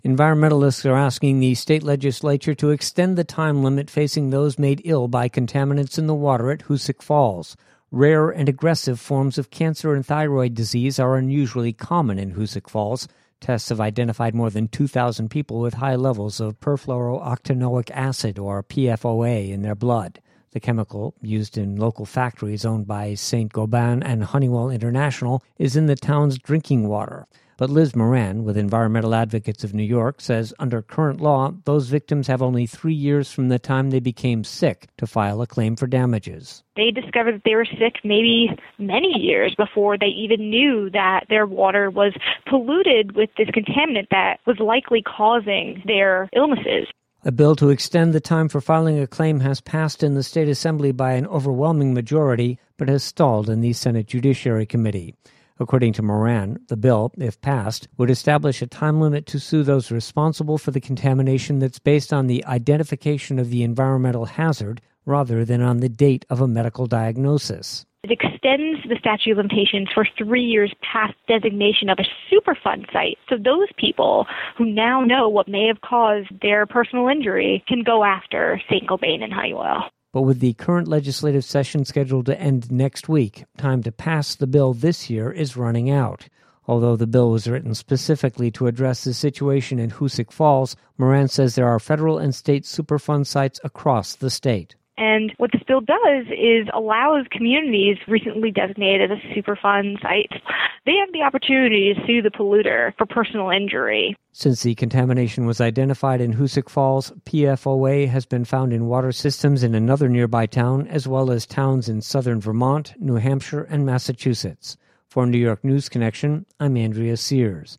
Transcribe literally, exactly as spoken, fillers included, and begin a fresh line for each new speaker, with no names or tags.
Environmentalists are asking the state legislature to extend the time limit facing those made ill by contaminants in the water at Hoosick Falls. Rare and aggressive forms of cancer and thyroid disease are unusually common in Hoosick Falls. Tests have identified more than two thousand people with high levels of perfluorooctanoic acid, or P F O A, in their blood. The chemical, used in local factories owned by Saint-Gobain and Honeywell International, is in the town's drinking water. But Liz Moran, with Environmental Advocates of New York, says under current law, those victims have only three years from the time they became sick to file a claim for damages.
They discovered that they were sick maybe many years before they even knew that their water was polluted with this contaminant that was likely causing their illnesses.
A bill to extend the time for filing a claim has passed in the state assembly by an overwhelming majority, but has stalled in the Senate Judiciary Committee. According to Moran, the bill, if passed, would establish a time limit to sue those responsible for the contamination that's based on the identification of the environmental hazard rather than on the date of a medical diagnosis.
It extends the statute of limitations for three years past designation of a Superfund site. So those people who now know what may have caused their personal injury can go after Saint-Gobain and Honeywell.
But with the current legislative session scheduled to end next week, time to pass the bill this year is running out. Although the bill was written specifically to address the situation in Hoosick Falls, Moran says there are federal and state Superfund sites across the state.
And what this bill does is allows communities recently designated as Superfund sites, they have the opportunity to sue the polluter for personal injury.
Since the contamination was identified in Hoosick Falls, P F O A has been found in water systems in another nearby town, as well as towns in southern Vermont, New Hampshire, and Massachusetts. For New York News Connection, I'm Andrea Sears.